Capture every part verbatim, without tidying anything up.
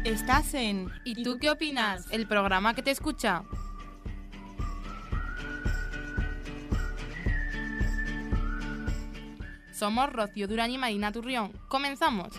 Estás en ¿Y tú qué opinas? El programa que te escucha. Somos Rocío Durán y Marina Turrión. ¡Comenzamos!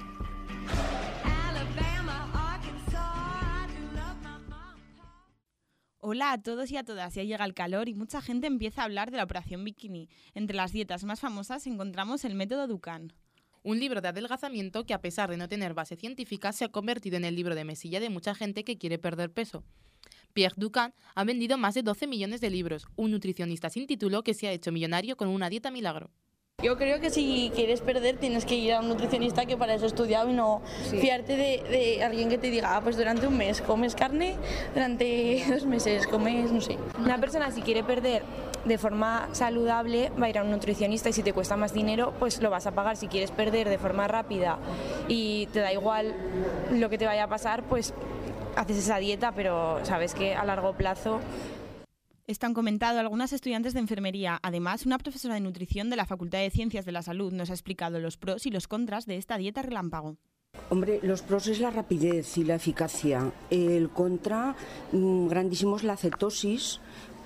Hola a todos y a todas, ya llega el calor y mucha gente empieza a hablar de la operación bikini. Entre las dietas más famosas encontramos el método Dukan. Un libro de adelgazamiento que, a pesar de no tener base científica, se ha convertido en el libro de mesilla de mucha gente que quiere perder peso. Pierre Dukan ha vendido más de doce millones de libros, un nutricionista sin título que se ha hecho millonario con una dieta milagro. Yo creo que si quieres perder tienes que ir a un nutricionista que para eso ha estudiado y no sí. fiarte de, de alguien que te diga, ah, pues durante un mes comes carne, durante dos meses comes, no sé. Una persona si quiere perder de forma saludable va a ir a un nutricionista y si te cuesta más dinero pues lo vas a pagar. Si quieres perder de forma rápida y te da igual lo que te vaya a pasar, pues haces esa dieta, pero sabes que a largo plazo... Esto han comentado algunas estudiantes de enfermería. Además, una profesora de nutrición de la Facultad de Ciencias de la Salud nos ha explicado los pros y los contras de esta dieta relámpago. Hombre, los pros es la rapidez y la eficacia. El contra, grandísimo, es la cetosis,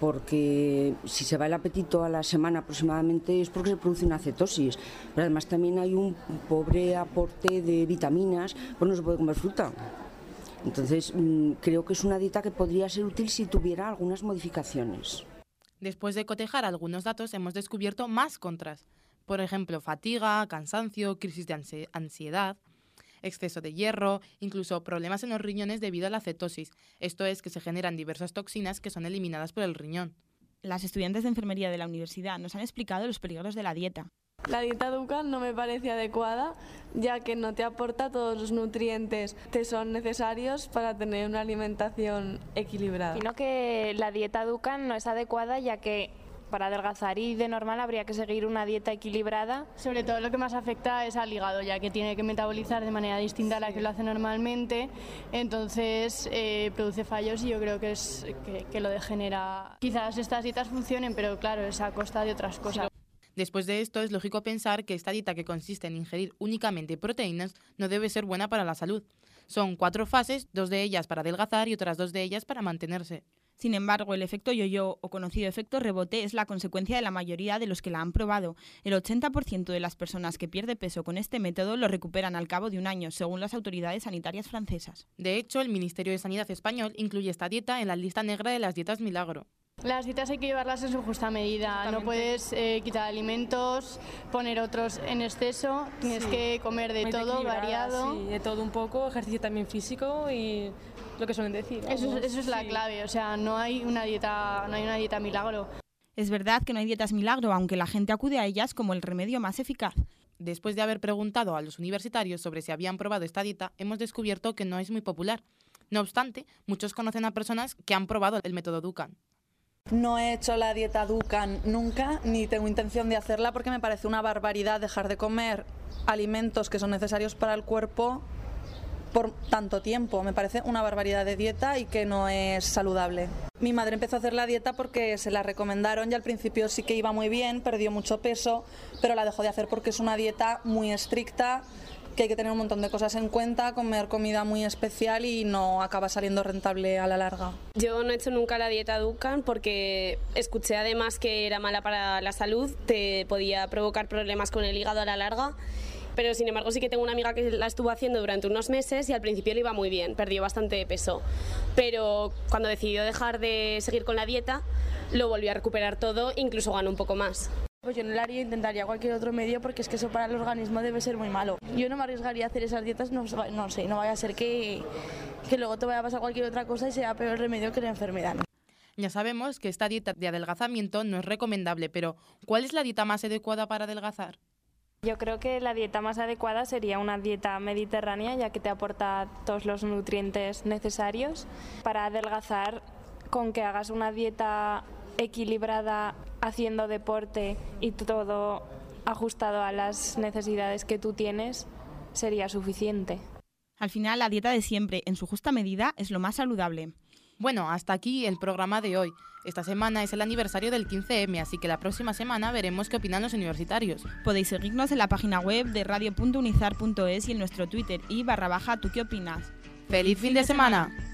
porque si se va el apetito a la semana aproximadamente es porque se produce una cetosis. Pero además también hay un pobre aporte de vitaminas, pues no se puede comer fruta. Entonces, creo que es una dieta que podría ser útil si tuviera algunas modificaciones. Después de cotejar algunos datos, hemos descubierto más contras. Por ejemplo, fatiga, cansancio, crisis de ansiedad, exceso de hierro, incluso problemas en los riñones debido a la cetosis. Esto es que se generan diversas toxinas que son eliminadas por el riñón. Las estudiantes de enfermería de la universidad nos han explicado los peligros de la dieta. La dieta Dukan no me parece adecuada, ya que no te aporta todos los nutrientes que son necesarios para tener una alimentación equilibrada. Sino que la dieta Dukan no es adecuada, ya que para adelgazar y de normal habría que seguir una dieta equilibrada. Sobre todo lo que más afecta es al hígado, ya que tiene que metabolizar de manera distinta a la que lo hace normalmente, entonces eh, produce fallos y yo creo que, es, que, que lo degenera. Quizás estas dietas funcionen, pero claro, es a costa de otras cosas. Después de esto, es lógico pensar que esta dieta, que consiste en ingerir únicamente proteínas, no debe ser buena para la salud. Son cuatro fases, dos de ellas para adelgazar y otras dos de ellas para mantenerse. Sin embargo, el efecto yo-yo o conocido efecto rebote es la consecuencia de la mayoría de los que la han probado. El ochenta por ciento de las personas que pierde peso con este método lo recuperan al cabo de un año, según las autoridades sanitarias francesas. De hecho, el Ministerio de Sanidad español incluye esta dieta en la lista negra de las dietas milagro. Las dietas hay que llevarlas en su justa medida, no puedes eh, quitar alimentos, poner otros en exceso, tienes sí. que comer de Muy todo, variado. Sí, de todo un poco, ejercicio también físico y lo que suelen decir. Eso, eso es la sí. clave, o sea, no hay una dieta, no hay una dieta milagro. Es verdad que no hay dietas milagro, aunque la gente acude a ellas como el remedio más eficaz. Después de haber preguntado a los universitarios sobre si habían probado esta dieta, hemos descubierto que no es muy popular. No obstante, muchos conocen a personas que han probado el método Dukan. No he hecho la dieta Dukan nunca, ni tengo intención de hacerla porque me parece una barbaridad dejar de comer alimentos que son necesarios para el cuerpo por tanto tiempo. Me parece una barbaridad de dieta y que no es saludable. Mi madre empezó a hacer la dieta porque se la recomendaron y al principio sí que iba muy bien, perdió mucho peso, pero la dejó de hacer porque es una dieta muy estricta, que hay que tener un montón de cosas en cuenta, comer comida muy especial y no acaba saliendo rentable a la larga. Yo no he hecho nunca la dieta Dukan porque escuché además que era mala para la salud, te podía provocar problemas con el hígado a la larga, pero sin embargo sí que tengo una amiga que la estuvo haciendo durante unos meses y al principio le iba muy bien, perdió bastante peso, pero cuando decidió dejar de seguir con la dieta lo volvió a recuperar todo, incluso ganó un poco más. Pues yo no lo haría, intentaría cualquier otro medio porque es que eso para el organismo debe ser muy malo. Yo no me arriesgaría a hacer esas dietas, no, no sé, no vaya a ser que, que luego te vaya a pasar cualquier otra cosa y sea peor el remedio que la enfermedad. Ya sabemos que esta dieta de adelgazamiento no es recomendable, pero ¿cuál es la dieta más adecuada para adelgazar? Yo creo que la dieta más adecuada sería una dieta mediterránea, ya que te aporta todos los nutrientes necesarios. Para adelgazar, con que hagas una dieta equilibrada, haciendo deporte y todo ajustado a las necesidades que tú tienes, sería suficiente. Al final, la dieta de siempre, en su justa medida, es lo más saludable. Bueno, hasta aquí el programa de hoy. Esta semana es el aniversario del quince eme, así que la próxima semana veremos qué opinan los universitarios. Podéis seguirnos en la página web de radio punto unizar punto es y en nuestro Twitter y barra baja tú qué opinas. ¡Feliz fin de semana!